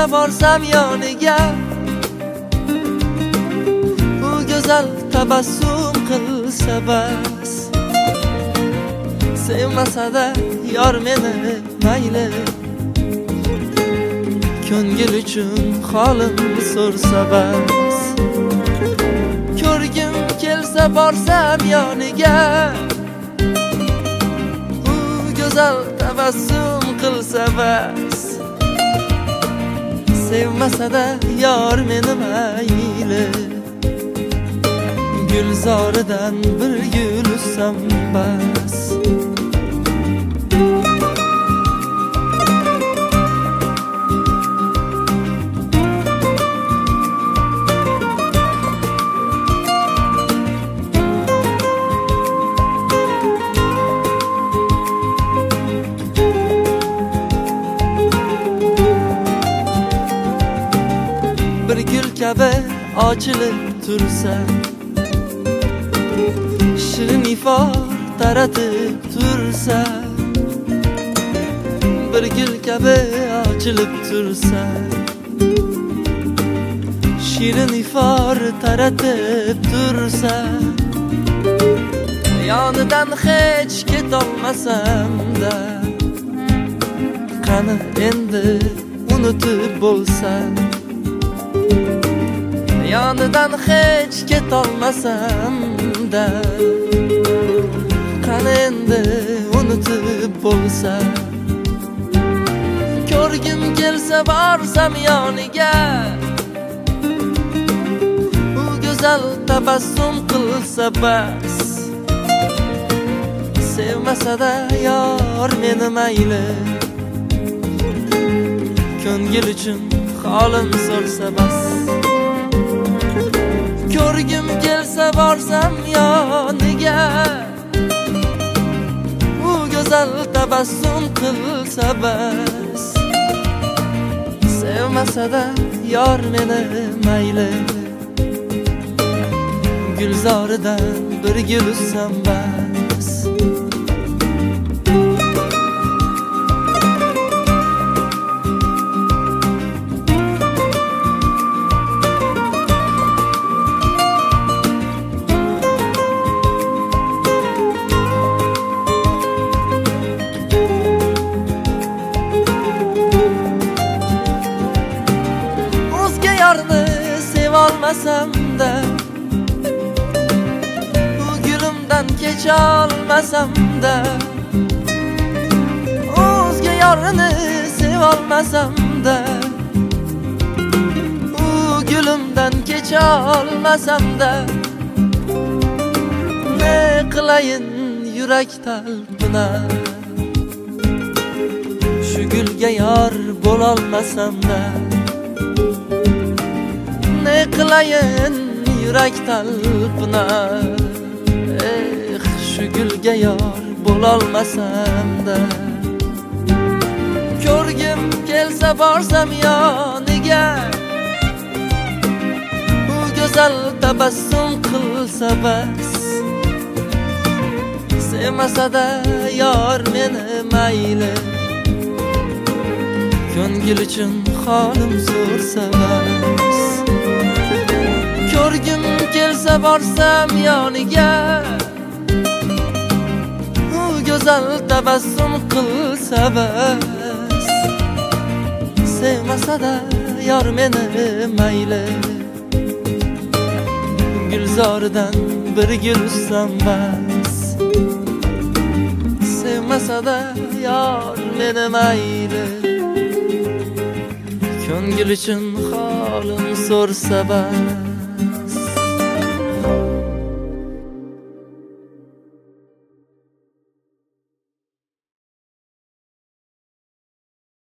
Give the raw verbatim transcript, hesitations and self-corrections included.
kelsa borsam yoniga, u go'zal tabassum qilsa bas. Sevmasa-da yor meni mayli, ko'ngil uchun holim so'rsa bas. Ko'rgim kelsa borsam yoniga, u go'zal tabassum qilsa bas. Sevmasa-da yor meni mayli, gulzoridan bir gul ussam bas. Bir gül kabi ochilib tursa, shirin ifor taratib tursa, bir gul kabi ochilib tursa, shirin ifor taratib tursa, yonidan hech ketolmasam-da, qani endi unutib bo'lsa, yonidan hech ketolmasam-da, qani endi unutib bo'lsa. Ko'rgim kelsa borsam yoniga, u go'zal tabassum qilsa bas. Sevmasa-da yor meni mayli, ko'ngil uchun holim so'rsa bas. Ko'rgim kelsa borsam yoniga, u go'zal tabassum qilsa bas. Sevmasa-da yor meni mayli, gulzoridan bir gul ussam bas. Yorni sevolmasam-da, u gulimdan kecholmasam-da, o'zga yorni sevolmasam-da, u gulimdan kecholmasam-da, ne qilayin yurak talpinar, shu gulga yor bo'lolmasam-da. Ne qilayin yurak talpinar, eh, shu gulga yor bo'lolmasam-da. Ko'rgim kelsa borsam yoniga, u go'zal tabassum qilsa bas. Sevmasa-da yor meni mayli, ko'ngil uchun holim so'rsa bas. Ko'rgim kelsa borsam yoniga, u go'zal tabassum qilsa bas. Sevmasa-da yor meni mayli, gulzoridan bir gul ussam bas. Sevmasa-da yor meni mayli, ko'ngil uchun holim so'rsa bas.